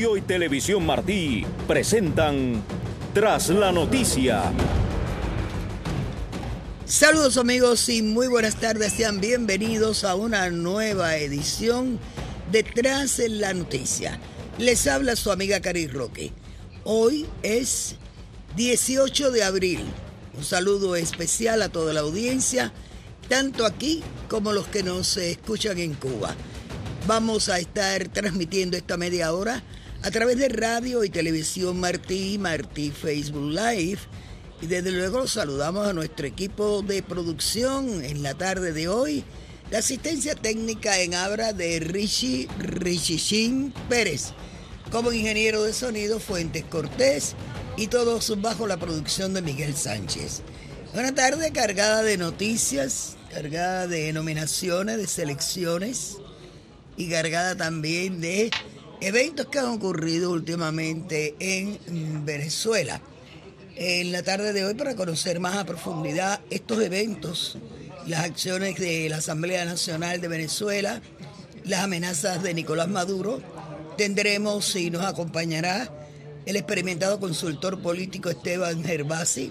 Radio y Televisión Martí presentan Tras la Noticia. Saludos amigos y muy buenas tardes, sean bienvenidos a una nueva edición de Tras la Noticia. Les habla su amiga Cari Roque. Hoy es 18 de abril. Un saludo especial a toda la audiencia, tanto aquí como los que nos escuchan en Cuba. Vamos a estar transmitiendo esta media hora a través de Radio y Televisión Martí, Martí Facebook Live. Y desde luego saludamos a nuestro equipo de producción en la tarde de hoy. La asistencia técnica en Abra de Richichin Pérez. Como ingeniero de sonido, Fuentes Cortés. Y todos bajo la producción de Miguel Sánchez. Una tarde cargada de noticias, cargada de nominaciones, de selecciones. Y cargada también de eventos que han ocurrido últimamente en Venezuela. En la tarde de hoy, para conocer más a profundidad estos eventos, las acciones de la Asamblea Nacional de Venezuela, las amenazas de Nicolás Maduro, tendremos y nos acompañará el experimentado consultor político Esteban Gervasi.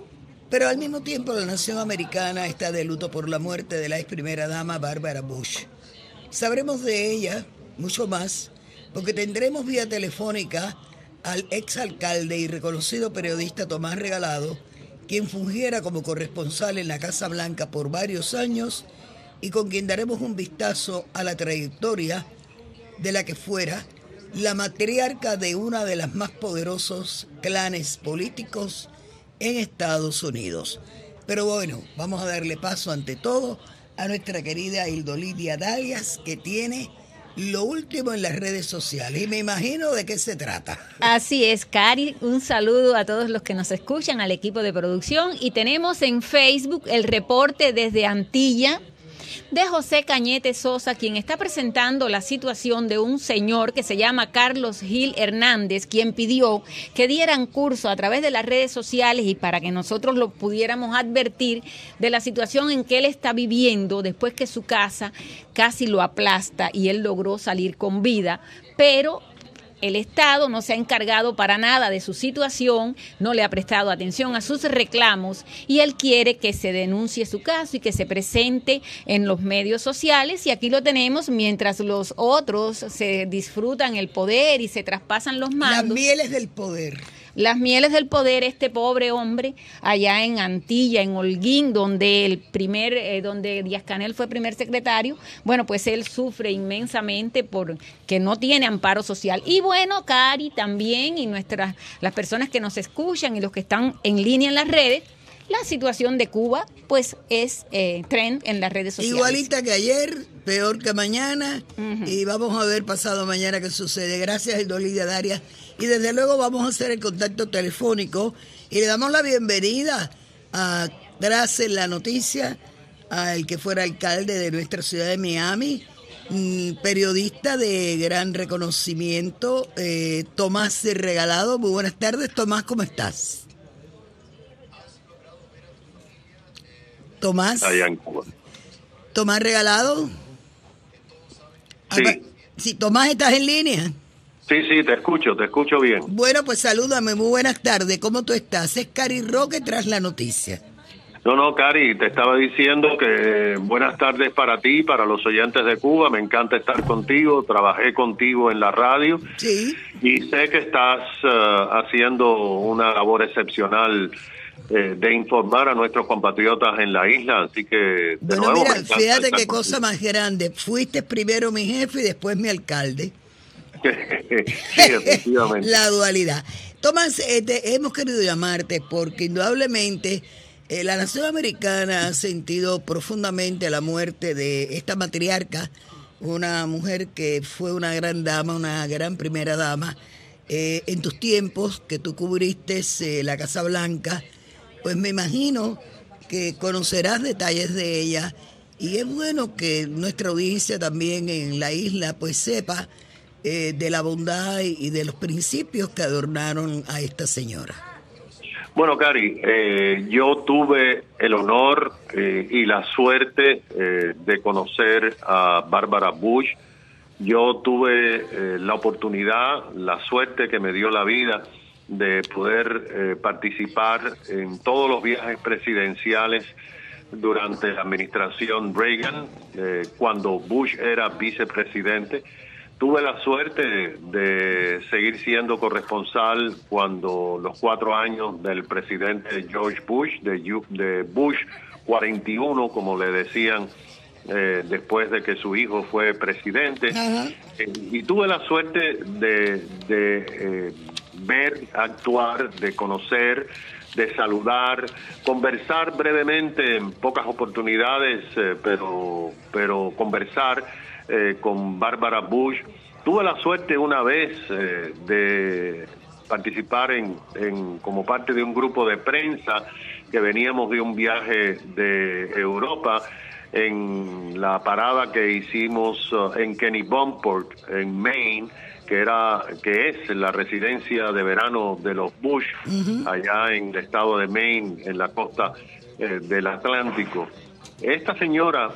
Pero al mismo tiempo la nación americana está de luto por la muerte de la ex primera dama Barbara Bush. Sabremos de ella mucho más porque tendremos vía telefónica al exalcalde y reconocido periodista Tomás Regalado, quien fungiera como corresponsal en la Casa Blanca por varios años y con quien daremos un vistazo a la trayectoria de la que fuera la matriarca de una de las más poderosos clanes políticos en Estados Unidos. Pero bueno, vamos a darle paso ante todo a nuestra querida Hildolidia Dalias, que tiene lo último en las redes sociales. Y me imagino de qué se trata. Así es, Cari. Un saludo a todos los que nos escuchan, al equipo de producción. Y tenemos en Facebook el reporte desde Antilla de José Cañete Sosa, quien está presentando la situación de un señor que se llama Carlos Gil Hernández, quien pidió que dieran curso a través de las redes sociales y para que nosotros lo pudiéramos advertir de la situación en que él está viviendo después que su casa casi lo aplasta y él logró salir con vida, pero el Estado no se ha encargado para nada de su situación, no le ha prestado atención a sus reclamos y él quiere que se denuncie su caso y que se presente en los medios sociales. Y aquí lo tenemos mientras los otros se disfrutan el poder y se traspasan los mandos. Las mieles del poder. Las mieles del poder, este pobre hombre allá en Antilla, en Holguín, donde donde Díaz-Canel fue primer secretario, bueno, pues él sufre inmensamente porque no tiene amparo social. Y bueno, Cari también y las personas que nos escuchan y los que están en línea en las redes, la situación de Cuba, pues es trend en las redes sociales. Igualita que ayer, peor que mañana, y vamos a ver pasado mañana qué sucede. Gracias, Hildolidia Dalias. Y desde luego vamos a hacer el contacto telefónico y le damos la bienvenida a Tras la Noticia, al que fuera alcalde de nuestra ciudad de Miami, periodista de gran reconocimiento, Tomás Regalado. Muy buenas tardes, Tomás, ¿cómo estás? Tomás. Allá en Cuba. Tomás Regalado. Sí. Sí, Tomás, ¿estás en línea? Sí, te escucho bien. Bueno, pues salúdame, muy buenas tardes, ¿cómo tú estás? Es Cari Roque, Tras la Noticia. No, Cari, te estaba diciendo que buenas tardes para ti, para los oyentes de Cuba, me encanta estar contigo, trabajé contigo en la radio. Sí. Y sé que estás haciendo una labor excepcional de informar a nuestros compatriotas en la isla, así que de nuevo, mira, fíjate qué cosa más grande, fuiste primero mi jefe y después mi alcalde. Sí, efectivamente. La dualidad. Tomás, hemos querido llamarte porque indudablemente la nación americana ha sentido profundamente la muerte de esta matriarca, una mujer que fue una gran dama, una gran primera dama. En tus tiempos que tú cubriste la Casa Blanca, pues me imagino que conocerás detalles de ella y es bueno que nuestra audiencia también en la isla pues sepa de la bondad y de los principios que adornaron a esta señora. Bueno, Cari, yo tuve el honor y la suerte de conocer a Barbara Bush yo tuve la oportunidad, la suerte que me dio la vida de poder participar en todos los viajes presidenciales durante la administración Reagan, cuando Bush era vicepresidente. Tuve la suerte de seguir siendo corresponsal cuando los 4 años del presidente George Bush, de Bush 41, como le decían, después de que su hijo fue presidente. Y tuve la suerte de ver, actuar, de conocer, de saludar, conversar brevemente, en pocas oportunidades, pero conversar con Barbara Bush. Tuve la suerte una vez de participar como parte de un grupo de prensa que veníamos de un viaje de Europa, en la parada que hicimos en Kennebunkport, en Maine, que es la residencia de verano de los Bush, allá en el estado de Maine, en la costa del Atlántico. Esta señora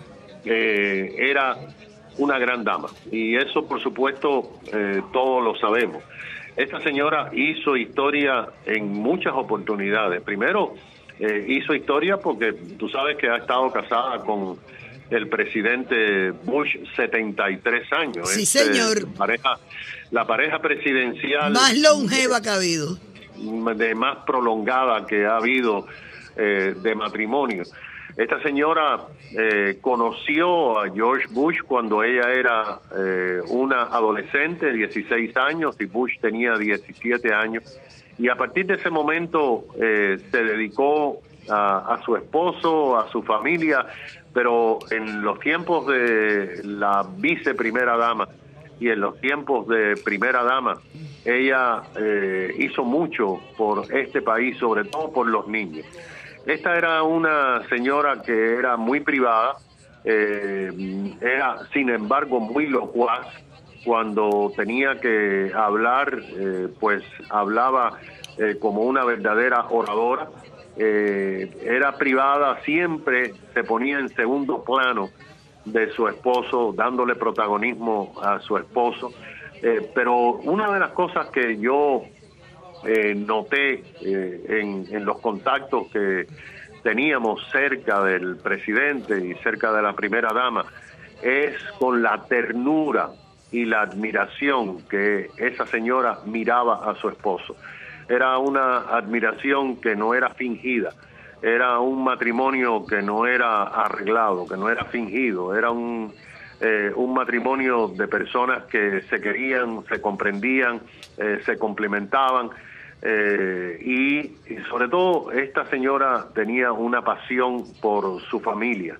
era una gran dama, y eso por supuesto todos lo sabemos. Esta señora hizo historia en muchas oportunidades. Primero, hizo historia porque tú sabes que ha estado casada con el presidente Bush 73 años. Sí, señor. La pareja presidencial más longeva que ha habido, de más prolongada que ha habido de matrimonio. Esta señora conoció a George Bush cuando ella era una adolescente, 16 años, y Bush tenía 17 años. Y a partir de ese momento se dedicó a su esposo, a su familia, pero en los tiempos de la viceprimera dama y en los tiempos de primera dama, ella hizo mucho por este país, sobre todo por los niños. Esta era una señora que era muy privada, era sin embargo muy locuaz. Cuando tenía que hablar, pues hablaba como una verdadera oradora. Era privada, siempre se ponía en segundo plano de su esposo, dándole protagonismo a su esposo. Pero una de las cosas que yo noté en los contactos que teníamos cerca del presidente y cerca de la primera dama es con la ternura y la admiración que esa señora miraba a su esposo. Era una admiración que no era fingida, era un matrimonio que no era arreglado, que no era fingido, era un matrimonio de personas que se querían, se comprendían, se complementaban, y sobre todo esta señora tenía una pasión por su familia.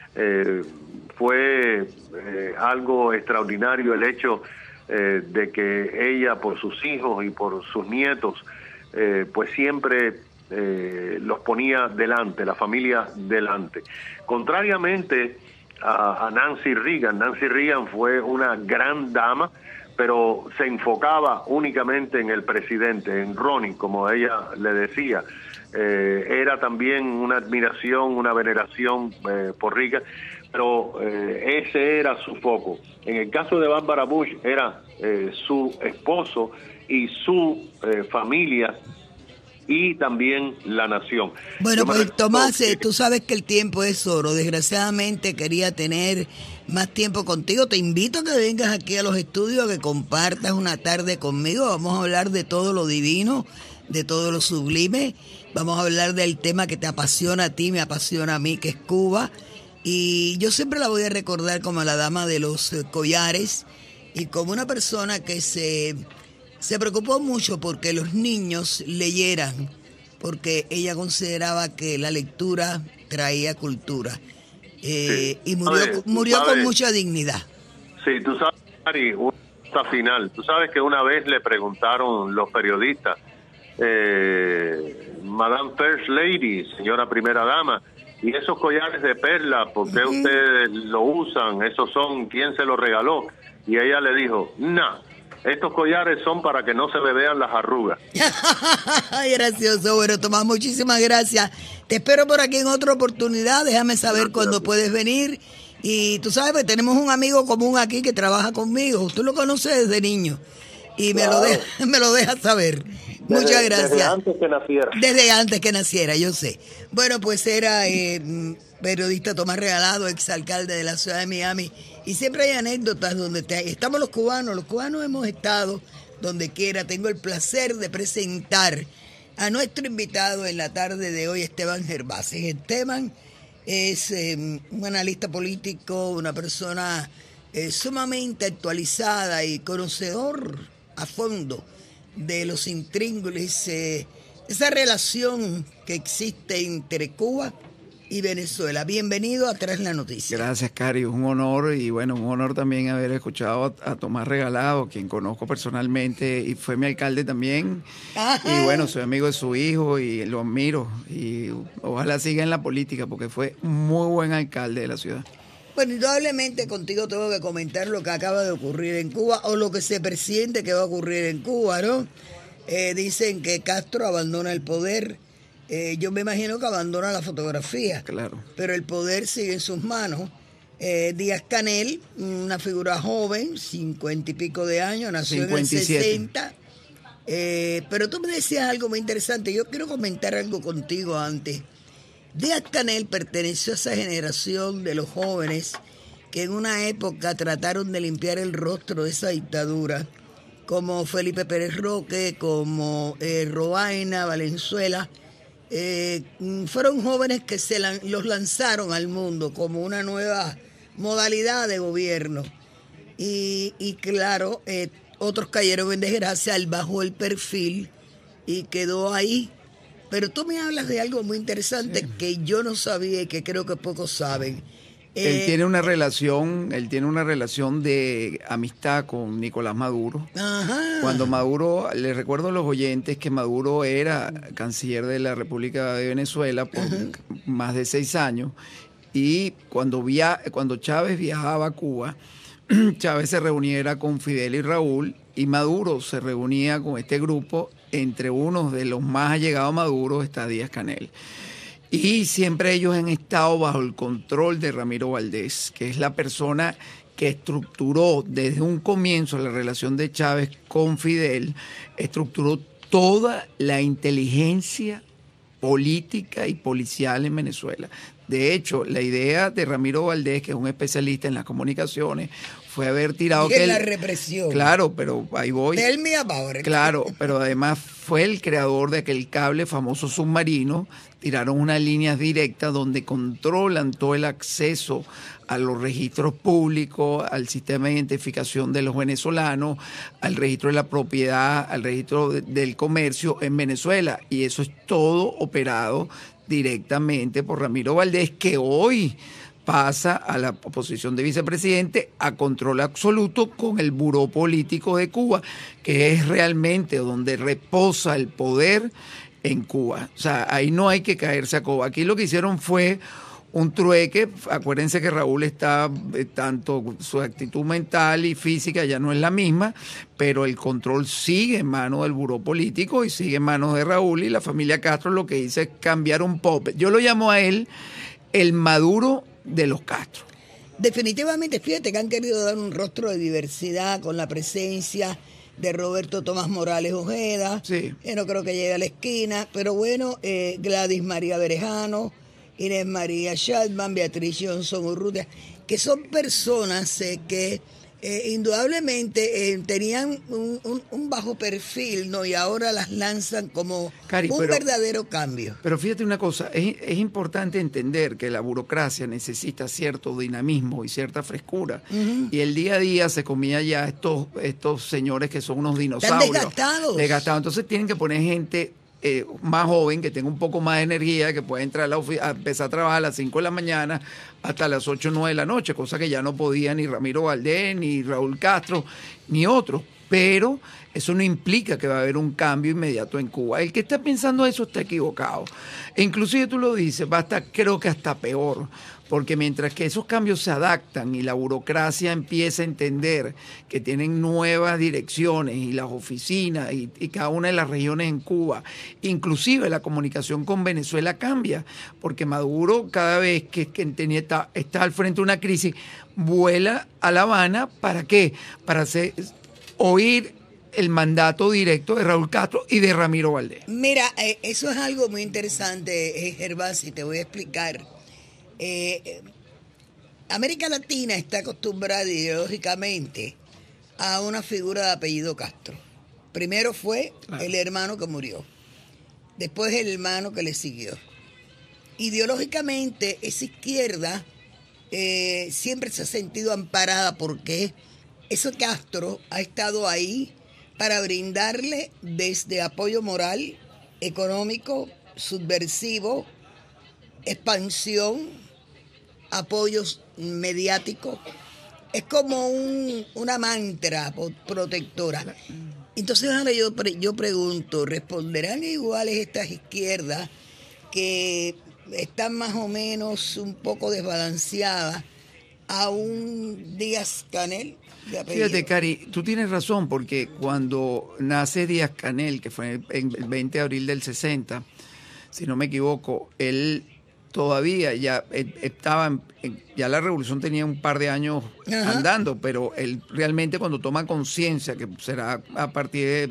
Fue algo extraordinario el hecho de que ella, por sus hijos y por sus nietos, pues siempre los ponía delante, la familia delante. Contrariamente a Nancy Reagan. Nancy Reagan fue una gran dama, pero se enfocaba únicamente en el presidente, en Ronnie, como ella le decía. Era también una admiración, una veneración por Reagan, pero ese era su foco. En el caso de Barbara Bush era su esposo y su familia y también la nación. Bueno, pues Tomás, tú sabes que el tiempo es oro. Desgraciadamente quería tener más tiempo contigo. Te invito a que vengas aquí a los estudios, a que compartas una tarde conmigo. Vamos a hablar de todo lo divino, de todo lo sublime. Vamos a hablar del tema que te apasiona a ti, me apasiona a mí, que es Cuba. Y yo siempre la voy a recordar como la dama de los collares y como una persona que se preocupó mucho porque los niños leyeran, porque ella consideraba que la lectura traía cultura. Sí. Y murió con mucha dignidad. Sí, tú sabes, Ari, hasta final. Tú sabes que una vez le preguntaron los periodistas, Madame First Lady, señora primera dama, y esos collares de perla, ¿por qué ustedes lo usan? Esos son, ¿quién se los regaló? Y ella le dijo, no. Estos collares son para que no se le vean las arrugas. Ay, gracioso. Bueno, Tomás, muchísimas gracias. Te espero por aquí en otra oportunidad. Déjame saber cuándo puedes venir Y tú sabes, pues tenemos un amigo común aquí que trabaja conmigo. Tú lo conoces desde niño. Y claro. me lo deja saber. Muchas gracias. Desde antes que naciera. Desde antes que naciera, yo sé. Bueno, pues era periodista Tomás Regalado, exalcalde de la ciudad de Miami. Y siempre hay anécdotas donde estamos los cubanos hemos estado donde quiera. Tengo el placer de presentar a nuestro invitado en la tarde de hoy, Esteban Gervásez. Esteban es un analista político, una persona sumamente actualizada y conocedor a fondo de los intríngulis, esa relación que existe entre Cuba y Venezuela. Bienvenido a Tras la Noticia. Gracias, Cari, un honor, y bueno, un honor también haber escuchado a Tomás Regalado, quien conozco personalmente y fue mi alcalde también. Ajá. Y bueno, soy amigo de su hijo y lo admiro, y ojalá siga en la política porque fue muy buen alcalde de la ciudad. Bueno, indudablemente contigo tengo que comentar lo que acaba de ocurrir en Cuba o lo que se presiente que va a ocurrir en Cuba, ¿no? Dicen que Castro abandona el poder. Yo me imagino que abandona la fotografía. Claro. Pero el poder sigue en sus manos. Díaz-Canel, una figura joven, 50 y pico de años, nació 57. En el 60. Pero tú me decías algo muy interesante. Yo quiero comentar algo contigo antes. Díaz-Canel perteneció a esa generación de los jóvenes que en una época trataron de limpiar el rostro de esa dictadura, como Felipe Pérez Roque, como Robaina, Valenzuela. Fueron jóvenes que los lanzaron al mundo como una nueva modalidad de gobierno. Y claro, otros cayeron en desgracia, él bajó el perfil y quedó ahí. Pero tú me hablas de algo muy interesante, sí, que yo no sabía y que creo que pocos saben. Él tiene una relación de amistad con Nicolás Maduro. Ajá. Cuando Maduro, le recuerdo a los oyentes que Maduro era canciller de la República de Venezuela por más de 6 años, y cuando Chávez viajaba a Cuba, Chávez se reuniera con Fidel y Raúl, y Maduro se reunía con este grupo. Entre unos de los más allegados a Maduro está Díaz-Canel. Y siempre ellos han estado bajo el control de Ramiro Valdés, que es la persona que estructuró desde un comienzo la relación de Chávez con Fidel, estructuró toda la inteligencia política y policial en Venezuela. De hecho, la idea de Ramiro Valdés, que es un especialista en las comunicaciones, fue haber tirado... Y la represión. Claro, pero ahí voy. Tell me about it. Claro, pero además fue el creador de aquel cable famoso submarino. Tiraron unas líneas directas donde controlan todo el acceso a los registros públicos, al sistema de identificación de los venezolanos, al registro de la propiedad, al registro del comercio en Venezuela. Y eso es todo operado directamente por Ramiro Valdés, que hoy pasa a la posición de vicepresidente a control absoluto con el Buró Político de Cuba, que es realmente donde reposa el poder en Cuba. O sea, ahí no hay que caerse a Cuba. Aquí lo que hicieron fue un trueque. Acuérdense que Raúl está, tanto su actitud mental y física ya no es la misma, pero el control sigue en manos del Buró Político y sigue en manos de Raúl, y la familia Castro lo que hizo es cambiar un poco. Yo lo llamo a él el Maduro de los Castro. Definitivamente, fíjate que han querido dar un rostro de diversidad con la presencia de Roberto Tomás Morales Ojeda. Sí. No creo que llegue a la esquina, pero bueno, Gladys María Berejano, Inés María Shatman, Beatriz Johnson Urrutia, que son personas que indudablemente tenían un bajo perfil, ¿no? Y ahora las lanzan como verdadero cambio. Pero fíjate una cosa, es importante entender que la burocracia necesita cierto dinamismo y cierta frescura. Y el día a día se comía ya estos señores que son unos dinosaurios. Están desgastados. Entonces tienen que poner gente más joven, que tenga un poco más de energía, que pueda entrar a empezar a trabajar a las 5 de la mañana hasta las 8 o 9 de la noche, cosa que ya no podía ni Ramiro Valdés, ni Raúl Castro, ni otros. pero eso no implica que va a haber un cambio inmediato en Cuba. El que está pensando eso está equivocado. E inclusive tú lo dices, creo que hasta peor, porque mientras que esos cambios se adaptan y la burocracia empieza a entender que tienen nuevas direcciones y las oficinas y cada una de las regiones en Cuba, inclusive la comunicación con Venezuela cambia, porque Maduro cada vez que está al frente de una crisis, vuela a La Habana, ¿para qué? Para oír el mandato directo de Raúl Castro y de Ramiro Valdés. Mira, eso es algo muy interesante, Gervasi, te voy a explicar. América Latina está acostumbrada ideológicamente a una figura de apellido Castro. Primero fue el hermano que murió, después el hermano que le siguió. Ideológicamente esa izquierda siempre se ha sentido amparada porque ese Castro ha estado ahí para brindarle desde apoyo moral, económico, subversivo, expansión, apoyos mediáticos. Es como una mantra protectora. Entonces ahora yo pregunto, ¿responderán iguales estas izquierdas que están más o menos un poco desbalanceadas a un Díaz-Canel? Fíjate, Cari, tú tienes razón, porque cuando nace Díaz-Canel, que fue el 20 de abril del 60, si no me equivoco, él todavía ya estaba, ya la revolución tenía un par de años andando, pero él realmente cuando toma conciencia, que será a partir de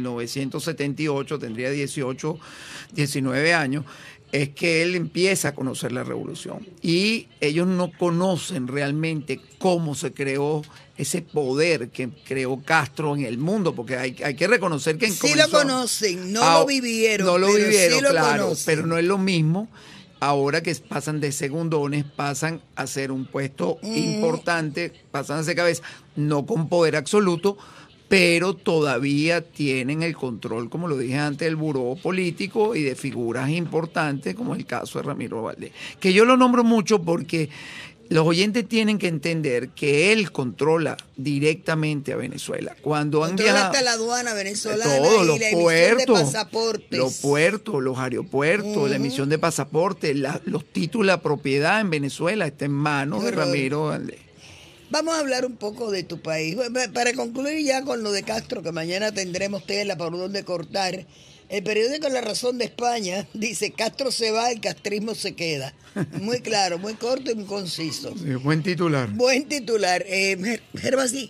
1978, tendría 18, 19 años, es que él empieza a conocer la revolución. Y ellos no conocen realmente cómo se creó ese poder que creó Castro en el mundo, porque hay que reconocer que sí lo conocen, no lo vivieron. No lo vivieron, sí claro, pero no es lo mismo. Ahora que pasan de segundones, pasan a ser un puesto importante, pasan a ser cabeza, no con poder absoluto, pero todavía tienen el control, como lo dije antes, del buró político y de figuras importantes, como el caso de Ramiro Valdés. Que yo lo nombro mucho porque los oyentes tienen que entender que él controla directamente a Venezuela. Cuando han viajado hasta la aduana venezolana, todos los puertos, de pasaportes. Los puertos, los aeropuertos, la emisión de pasaportes, los títulos de propiedad en Venezuela está en manos de Ramiro Valdés. Vamos a hablar un poco de tu país. Para concluir ya con lo de Castro, que mañana tendremos tela por donde cortar. El periódico La Razón de España dice: Castro se va, el castrismo se queda. Muy claro, muy corto y muy conciso. Sí, buen titular. Buen titular. Gervasi,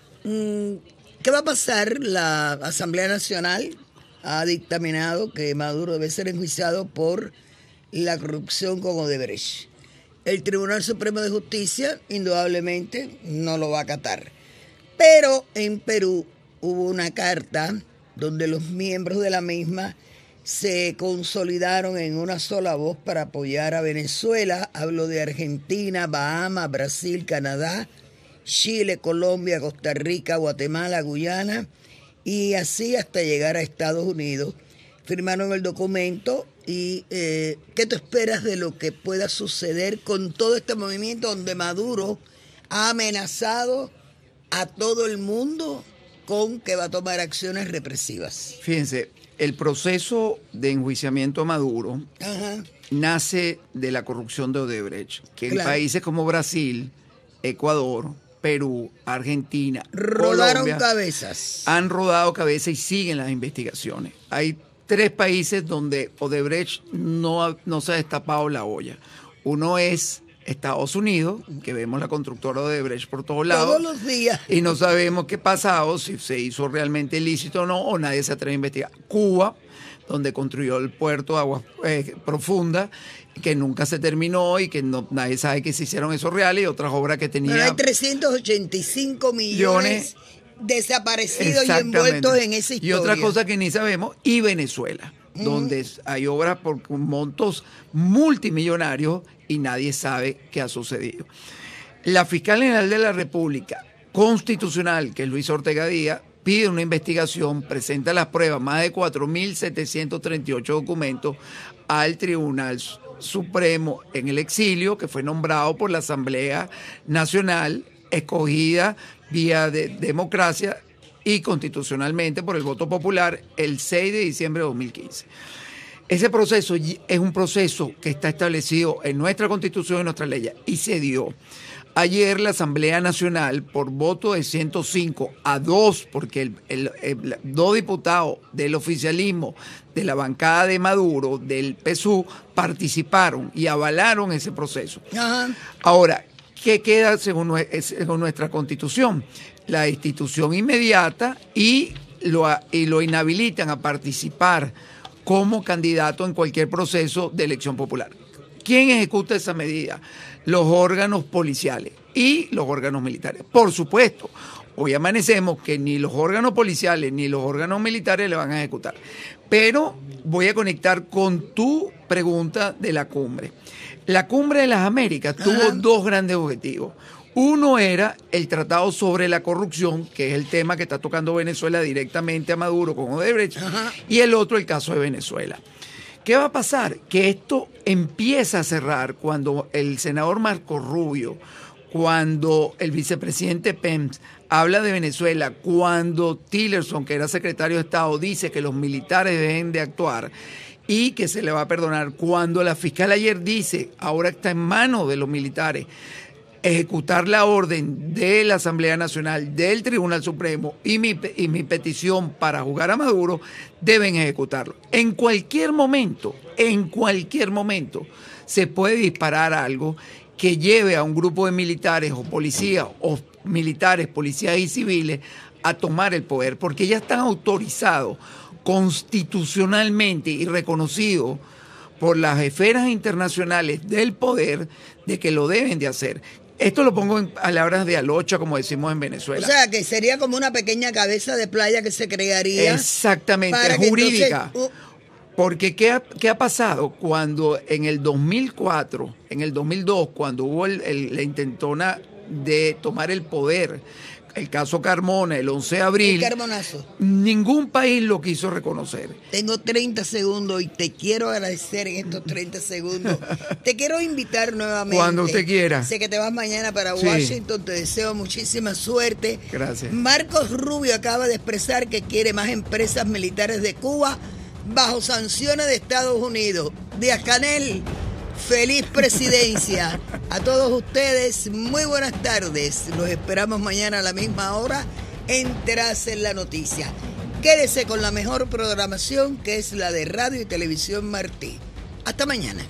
¿qué va a pasar? La Asamblea Nacional ha dictaminado que Maduro debe ser enjuiciado por la corrupción con Odebrecht. El Tribunal Supremo de Justicia, indudablemente, no lo va a acatar. Pero en Perú hubo una carta donde los miembros de la misma se consolidaron en una sola voz para apoyar a Venezuela. Hablo de Argentina, Bahamas, Brasil, Canadá, Chile, Colombia, Costa Rica, Guatemala, Guyana y así hasta llegar a Estados Unidos. Firmaron el documento y ¿qué tú esperas de lo que pueda suceder con todo este movimiento donde Maduro ha amenazado a todo el mundo con que va a tomar acciones represivas? Fíjense, el proceso de enjuiciamiento a Maduro nace de la corrupción de Odebrecht, que en países como Brasil, Ecuador, Perú, Argentina, rodaron Colombia, cabezas. Han rodado cabezas y siguen las investigaciones. Hay 3 países donde Odebrecht no se ha destapado la olla. Uno es Estados Unidos, que vemos la constructora Odebrecht por todos lados. Todos los días. Y no sabemos qué pasado, si se hizo realmente ilícito o no, o nadie se atreve a investigar. Cuba, donde construyó el puerto de aguas profundas, que nunca se terminó y que nadie sabe que se hicieron esos reales, y otras obras que tenía. Pero hay 385 millones desaparecidos y envueltos en esa historia. Y otra cosa que ni sabemos, y Venezuela, donde hay obras por montos multimillonarios y nadie sabe qué ha sucedido. La fiscal general de la República constitucional, que es Luis Ortega Díaz, pide una investigación, presenta las pruebas, más de 4.738 documentos al Tribunal Supremo en el exilio, que fue nombrado por la Asamblea Nacional, escogida vía de democracia y constitucionalmente por el voto popular el 6 de diciembre de 2015. Ese proceso es un proceso que está establecido en nuestra Constitución y en nuestras leyes y se dio. Ayer la Asamblea Nacional, por voto de 105-2, porque dos diputados del oficialismo de la bancada de Maduro, del PSUV, participaron y avalaron ese proceso. Ajá. Ahora, ¿qué queda según nuestra Constitución? La destitución inmediata y lo inhabilitan a participar como candidato en cualquier proceso de elección popular. ¿Quién ejecuta esa medida? Los órganos policiales y los órganos militares. Por supuesto, hoy amanecemos que ni los órganos policiales ni los órganos militares le van a ejecutar. Pero voy a conectar con tu pregunta de la cumbre. La Cumbre de las Américas tuvo dos grandes objetivos. Uno era el tratado sobre la corrupción, que es el tema que está tocando Venezuela directamente a Maduro con Odebrecht, y el otro el caso de Venezuela. ¿Qué va a pasar? Que esto empieza a cerrar cuando el senador Marco Rubio, cuando el vicepresidente Pence habla de Venezuela, cuando Tillerson, que era secretario de Estado, dice que los militares deben de actuar y que se le va a perdonar, cuando la fiscal ayer dice, ahora está en manos de los militares, ejecutar la orden de la Asamblea Nacional, del Tribunal Supremo y mi petición para juzgar a Maduro, deben ejecutarlo. En cualquier momento, se puede disparar algo que lleve a un grupo de militares o policías, o militares, policías y civiles, a tomar el poder, porque ya están autorizados constitucionalmente y reconocidos por las esferas internacionales del poder de que lo deben de hacer. Esto lo pongo en palabras de alocha, como decimos en Venezuela. O sea, que sería como una pequeña cabeza de playa que se crearía. Exactamente, jurídica. Entonces, porque ¿qué ha pasado? Cuando en el 2004, en el 2002, cuando hubo la intentona de tomar el poder, el caso Carmona, el 11 de abril, el Carmonazo, ningún país lo quiso reconocer. Tengo 30 segundos y te quiero agradecer en estos 30 segundos. Te quiero invitar nuevamente. Cuando usted quiera. Sé que te vas mañana para Washington, te deseo muchísima suerte. Gracias. Marcos Rubio acaba de expresar que quiere más empresas militares de Cuba bajo sanciones de Estados Unidos. Díaz-Canel, feliz presidencia. A todos ustedes, muy buenas tardes. Los esperamos mañana a la misma hora en Tras en la Noticia. Quédese con la mejor programación, que es la de Radio y Televisión Martí. Hasta mañana.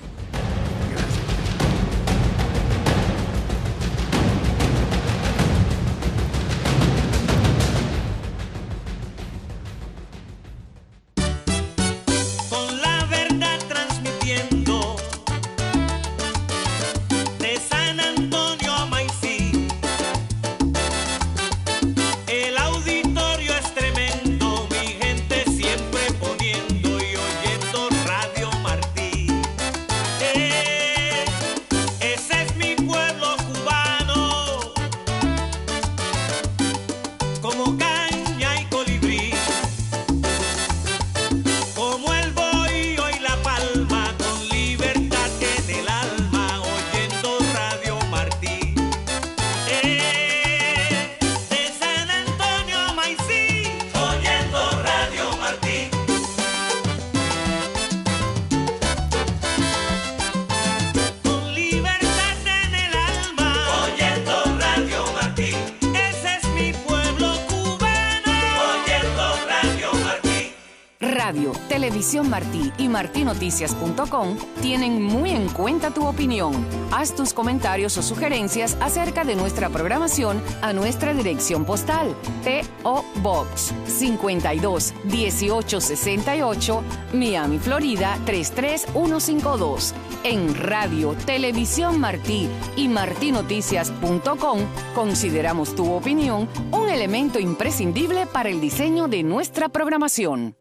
Televisión Martí y martinoticias.com tienen muy en cuenta tu opinión. Haz tus comentarios o sugerencias acerca de nuestra programación a nuestra dirección postal: P.O. Box 52 1868, Miami, Florida 33152. En Radio, Televisión Martí y martinoticias.com consideramos tu opinión un elemento imprescindible para el diseño de nuestra programación.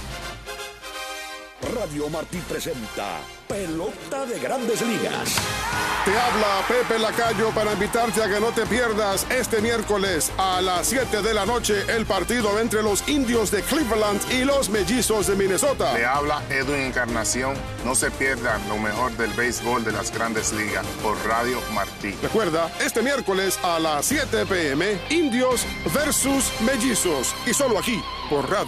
Radio Martí presenta Pelota de Grandes Ligas. Te habla Pepe Lacayo para invitarte a que no te pierdas este miércoles a las 7 de la noche el partido entre los Indios de Cleveland y los Mellizos de Minnesota. Le habla Edwin Encarnación. No se pierdan lo mejor del béisbol de las Grandes Ligas por Radio Martí. Recuerda, este miércoles a las 7 p.m. Indios versus Mellizos. Y solo aquí, por Radio